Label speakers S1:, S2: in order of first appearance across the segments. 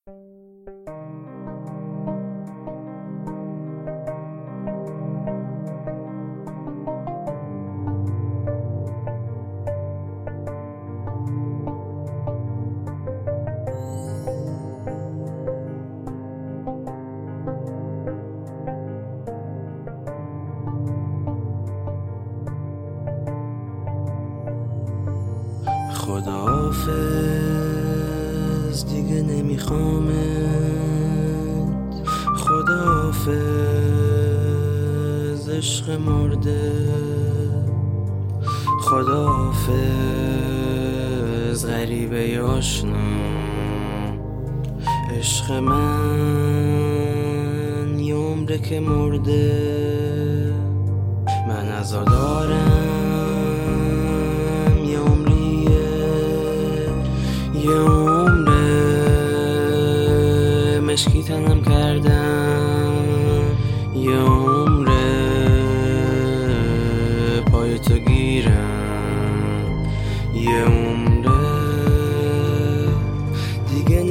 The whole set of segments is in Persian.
S1: خداحافظ دیگه نمیخوامت، خداحافظ عشق مرده، خداحافظ غریبه آشنا، عشق من یه عمره که مرده. من عزادارم یه عمره، مشکی تنم کردم یه عمره، پای تو گیرم یه عمره، دیگه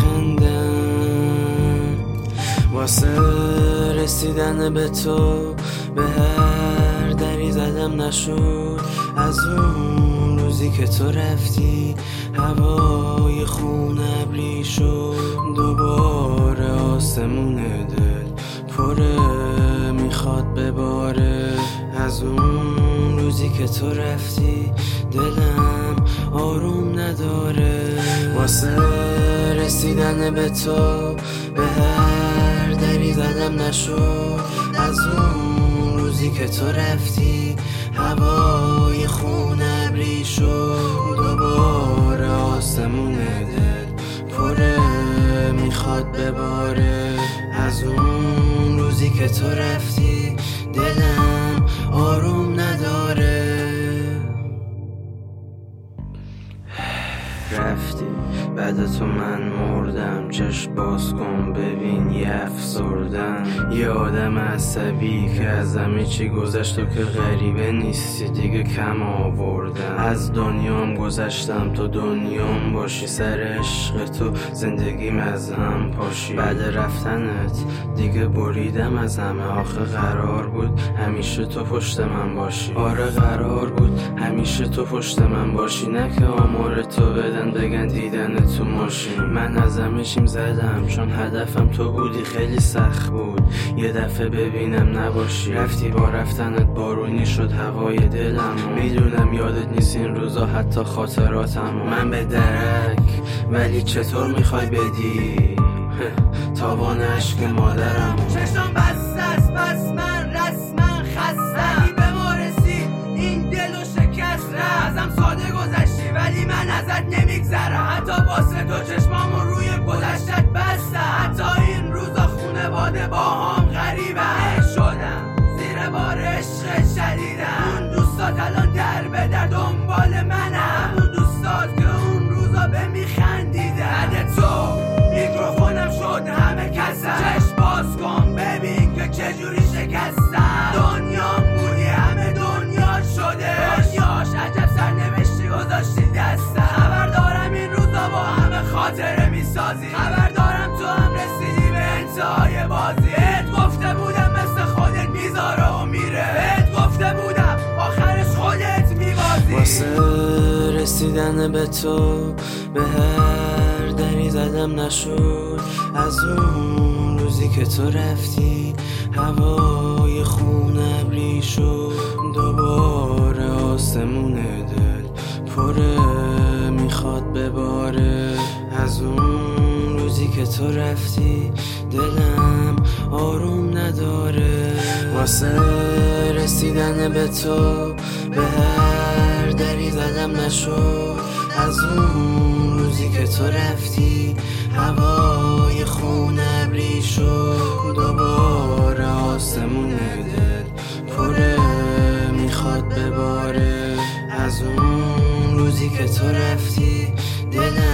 S1: نمیخندم واسه رسیدن به تو، به هر دری زدم نشد. از اون روزی که تو رفتی هوای خون ابری شد، دوباره آسمون دل پره میخواد بباره. از اون روزی که تو رفتی دلم آروم نداره، واسه رسیدن به تو به هر دری زدم نشد. از اون روزی که تو رفتی هوای خون ابری شد، دوباره آسمون دل پره میخواد بباره. از اون روزی که تو رفتی دلم آروم نداره. رفتی بعد تو من مردم، چشم باز کن ببین یه افسردن، یه آدم عصبی که از همه چی گذشت و که غریبه نیستی دیگه کم آوردم. از دنیام گذشتم تو دنیام باشی، سر عشق تو زندگیم از هم پاشی. بعد رفتنت دیگه بریدم از همه، آخه قرار بود همیشه تو پشت من باشی. آره قرار بود همیشه تو پشت من باشی، نه که آمار تو بدن بگن دیدن تو ماشین. من از همه چیم زدم چون هدفم تو بودی، خیلی سخت بود یه دفعه ببینم نباشی. رفتی با رفتنت بارونی شد هوای دلم، میدونم یادت نیست این روزا حتی خاطراتم. من به درک ولی چطور میخوای بدی تاوان عشق مادرم.
S2: چشم بسته است بس من رسما خستم، ولی به ما رسید این دل و شکست. ازم ساده گذشتی ولی من ازت نمیگذرم، حتی واسه تو چشمامو روی گذشتت بسته. حتی این روزا خونواده با هم غریبم شدم، زیر بار عشق شدیدم. اون دوستات الان در به در دنبال منم، اون دوستات که اون روزا به میخندیدن. بعد تو میکروفونم شد همه کسم، چشم باز کن ببین که چجوری شکستم. دنیام بودی همه دنیا شده، دنیاش عجب سرنوشتی گذاشتی دستم. خبر دارم این روزا با همه خاطره میسازی، خبر دارم تو هم رسیدی به انتهای بازی. بهت گفته بودم مثل خودت میذاره و میره، بهت گفته بودم آخرش خودت میبازی.
S1: واسه رسیدن به تو به هر دری زدم نشد. از اون روزی که تو رفتی هوای خون ابری شد، دوباره آسمون دل پره میخواد بباره. از اون روزی که تو رفتی دلم آروم نداره، واسه رسیدن به تو به هر دری زدم نشد. از اون روزی که تو رفتی هوای خون ابری شد، دوباره آسمون دل پره میخواد بباره. از اون روزی که تو رفتی دلم